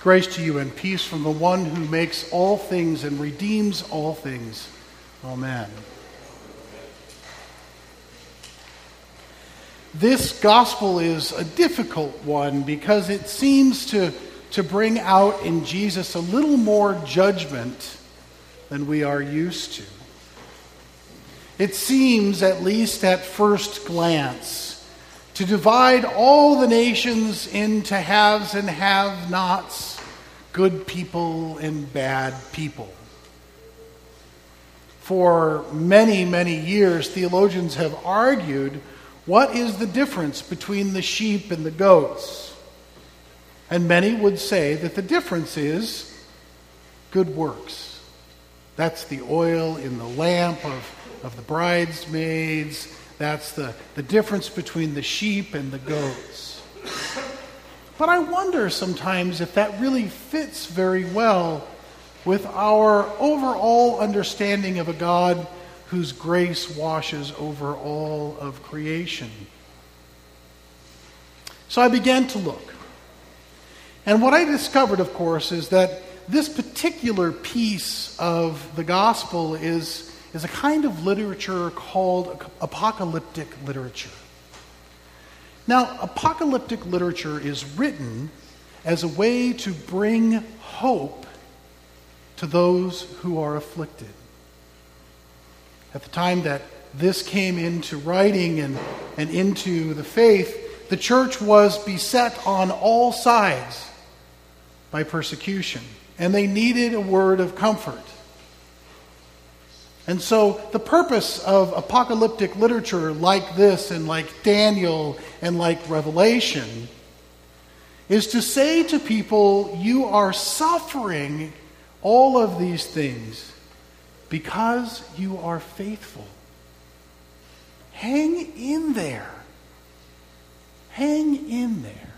Grace to you and peace from the one who makes all things and redeems all things. Amen. This gospel is a difficult one because it seems to bring out in Jesus a little more judgment than we are used to. It seems, at least at first glance, to divide all the nations into haves and have-nots, good people and bad people. For many, many years, theologians have argued, what is the difference between the sheep and the goats? And many would say that the difference is good works. That's the oil in the lamp of the bridesmaids. That's the difference between the sheep and the goats. But I wonder sometimes if that really fits very well with our overall understanding of a God whose grace washes over all of creation. So I began to look. And what I discovered, of course, is that this particular piece of the gospel is a kind of literature called apocalyptic literature. Now, apocalyptic literature is written as a way to bring hope to those who are afflicted. At the time that this came into writing and into the faith, the church was beset on all sides by persecution, and they needed a word of comfort. And so the purpose of apocalyptic literature like this and like Daniel and like Revelation is to say to people, you are suffering all of these things because you are faithful. Hang in there. Hang in there.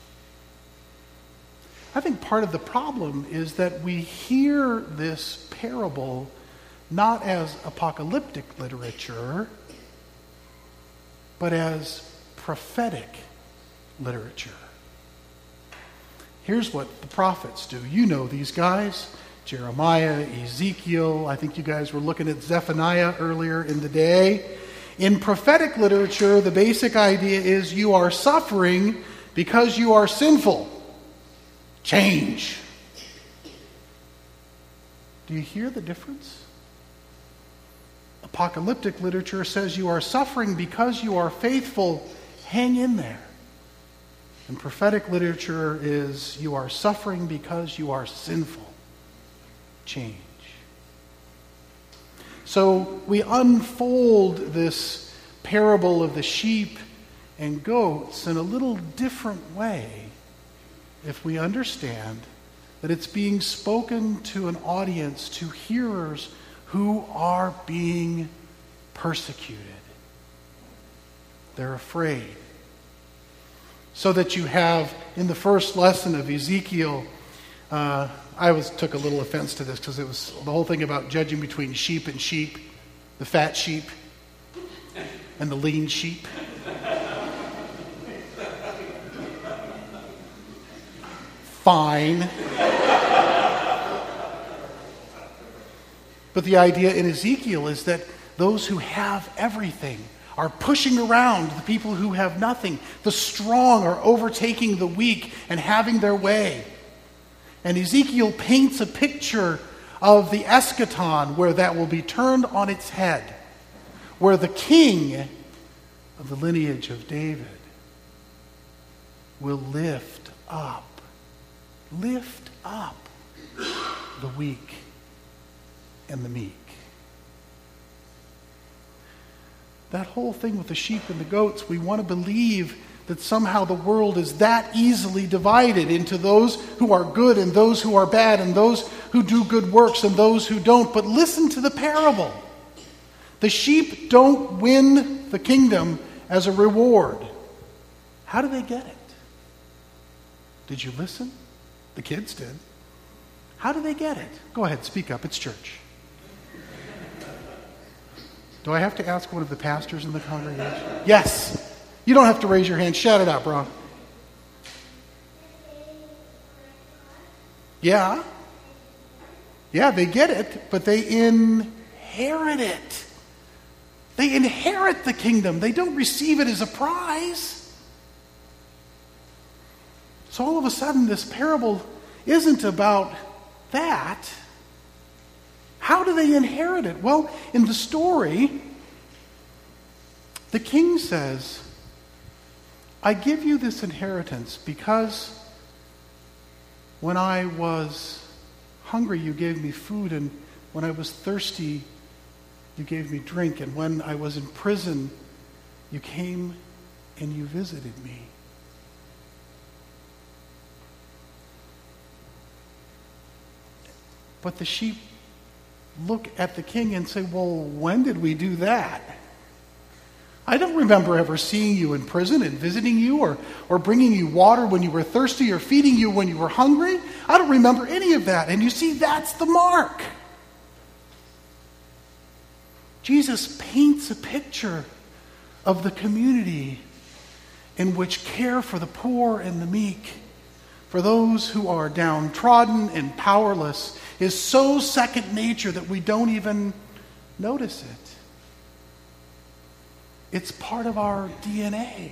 I think part of the problem is that we hear this parable not as apocalyptic literature, but as prophetic literature. Here's what the prophets do. You know these guys. Jeremiah, Ezekiel. I think you guys were looking at Zephaniah earlier in the day. In prophetic literature, the basic idea is you are suffering because you are sinful. Change. Do you hear the difference? Apocalyptic literature says you are suffering because you are faithful. Hang in there. And prophetic literature is you are suffering because you are sinful. Change. So we unfold this parable of the sheep and goats in a little different way if we understand that it's being spoken to an audience, to hearers who are being persecuted. They're afraid. So that you have, in the first lesson of Ezekiel, I took a little offense to this because it was the whole thing about judging between sheep and sheep, the fat sheep and the lean sheep. Fine. But the idea in Ezekiel is that those who have everything are pushing around the people who have nothing. The strong are overtaking the weak and having their way. And Ezekiel paints a picture of the eschaton where that will be turned on its head, where the king of the lineage of David will lift up the weak and the meek. That whole thing with the sheep and the goats, we want to believe that somehow the world is that easily divided into those who are good and those who are bad and those who do good works and those who don't. But listen to the parable. The sheep don't win the kingdom as a reward. How do they get it? Did you listen? The kids did. How do they get it? Go ahead, speak up. It's church. Do I have to ask one of the pastors in the congregation? Yes. You don't have to raise your hand. Shout it out, bro. Yeah. Yeah, they get it, but they inherit it. They inherit the kingdom. They don't receive it as a prize. So all of a sudden, this parable isn't about that. How do they inherit it? Well, in the story, the king says, I give you this inheritance because when I was hungry, you gave me food, and when I was thirsty, you gave me drink, and when I was in prison, you came and you visited me. But the sheep look at the king and say, well, when did we do that? I don't remember ever seeing you in prison and visiting you or bringing you water when you were thirsty or feeding you when you were hungry. I don't remember any of that. And you see, that's the mark. Jesus paints a picture of the community in which care for the poor and the meek, for those who are downtrodden and powerless, is so second nature that we don't even notice it. It's part of our DNA.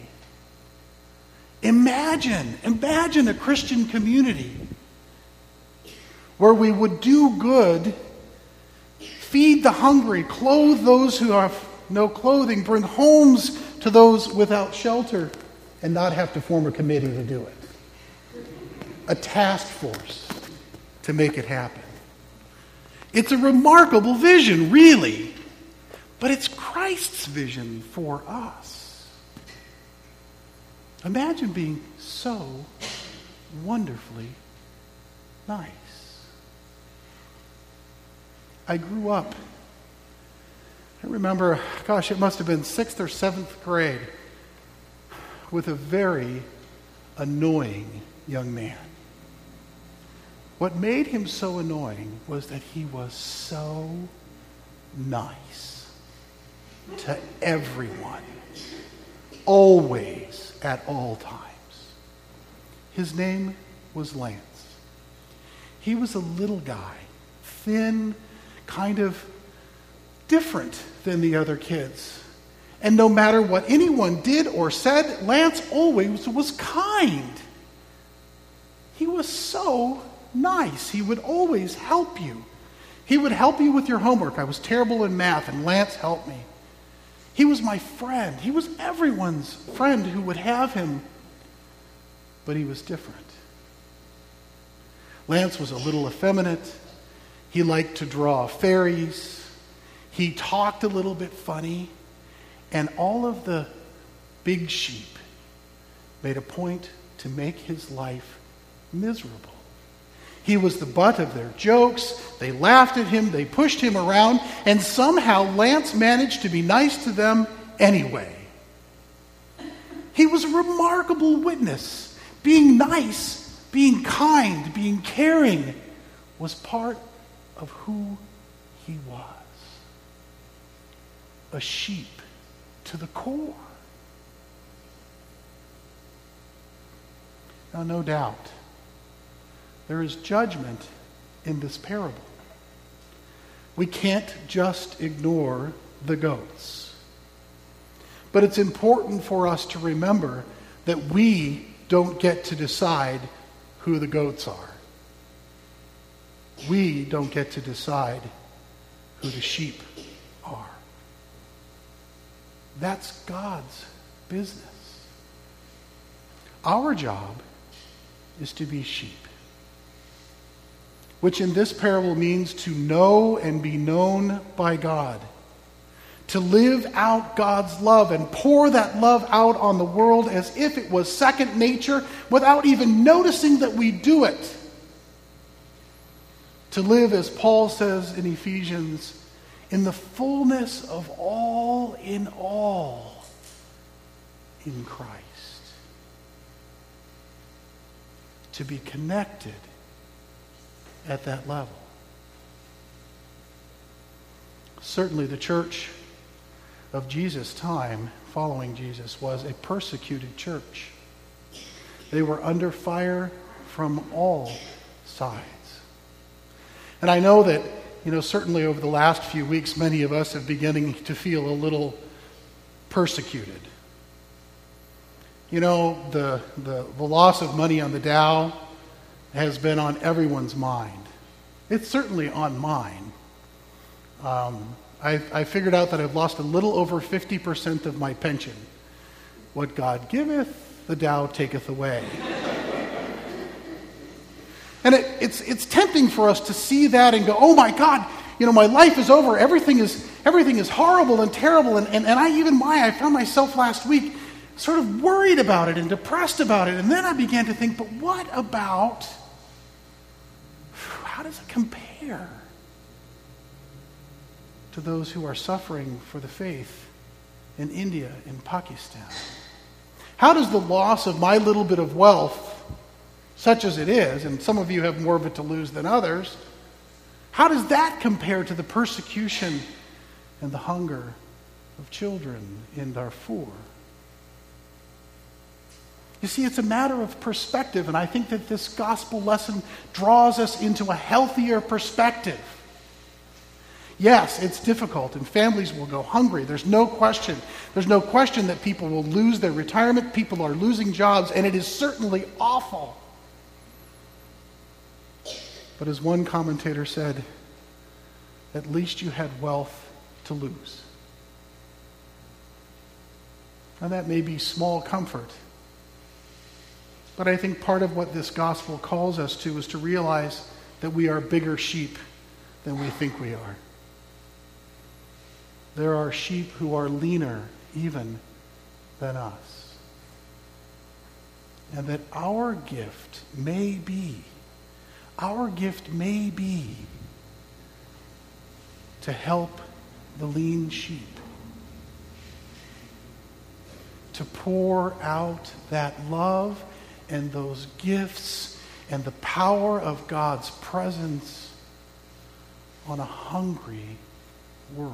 Imagine a Christian community where we would do good, feed the hungry, clothe those who have no clothing, bring homes to those without shelter, and not have to form a committee to do it. A task force to make it happen. It's a remarkable vision, really, but it's Christ's vision for us. Imagine being so wonderfully nice. I grew up, I remember, it must have been 6th or 7th grade, with a very annoying young man. What made him so annoying was that he was so nice to everyone, always, at all times. His name was Lance. He was a little guy, thin, kind of different than the other kids. And no matter what anyone did or said, Lance always was kind. He was so nice. He would always help you. He would help you with your homework. I was terrible in math, and Lance helped me. He was my friend. He was everyone's friend who would have him, but he was different. Lance was a little effeminate. He liked to draw fairies. He talked a little bit funny. And all of the big sheep made a point to make his life miserable. He was the butt of their jokes. They laughed at him. They pushed him around. And somehow Lance managed to be nice to them anyway. He was a remarkable witness. Being nice, being kind, being caring was part of who he was. A sheep to the core. Now, no doubt, there is judgment in this parable. We can't just ignore the goats. But it's important for us to remember that we don't get to decide who the goats are. We don't get to decide who the sheep are. That's God's business. Our job is to be sheep, which in this parable means to know and be known by God, to live out God's love and pour that love out on the world as if it was second nature without even noticing that we do it. To live, as Paul says in Ephesians, in the fullness of all in all in Christ. To be connected at that level. Certainly the church of Jesus' time, following Jesus, was a persecuted church. They were under fire from all sides. And I know that, certainly over the last few weeks, many of us have beginning to feel a little persecuted. The loss of money on the Dow has been on everyone's mind. It's certainly on mine. I figured out that I've lost a little over 50% of my pension. What God giveth, the Dow taketh away. And it's tempting for us to see that and go, oh my God, my life is over. Everything is horrible and terrible. And I found myself last week sort of worried about it and depressed about it. And then I began to think, but what about, how does it compare to those who are suffering for the faith in India, in Pakistan? How does the loss of my little bit of wealth, such as it is, and some of you have more of it to lose than others, how does that compare to the persecution and the hunger of children in Darfur? You see, it's a matter of perspective, and I think that this gospel lesson draws us into a healthier perspective. Yes, it's difficult, and families will go hungry. There's no question. There's no question that people will lose their retirement. People are losing jobs, and it is certainly awful. But as one commentator said, at least you had wealth to lose. And that may be small comfort. But I think part of what this gospel calls us to is to realize that we are bigger sheep than we think we are. There are sheep who are leaner even than us. And that our gift may be to help the lean sheep, to pour out that love and those gifts and the power of God's presence on a hungry world.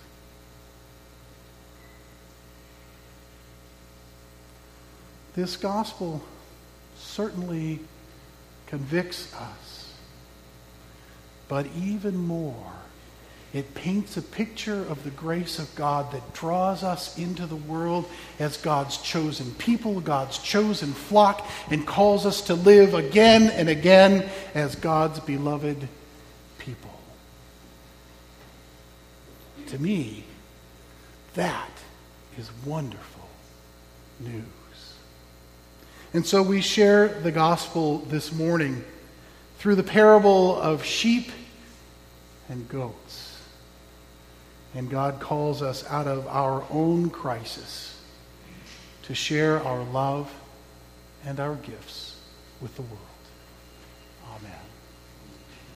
This gospel certainly convicts us, but even more, it paints a picture of the grace of God that draws us into the world as God's chosen people, God's chosen flock, and calls us to live again and again as God's beloved people. To me, that is wonderful news. And so we share the gospel this morning through the parable of sheep and goats. And God calls us out of our own crisis to share our love and our gifts with the world. Amen.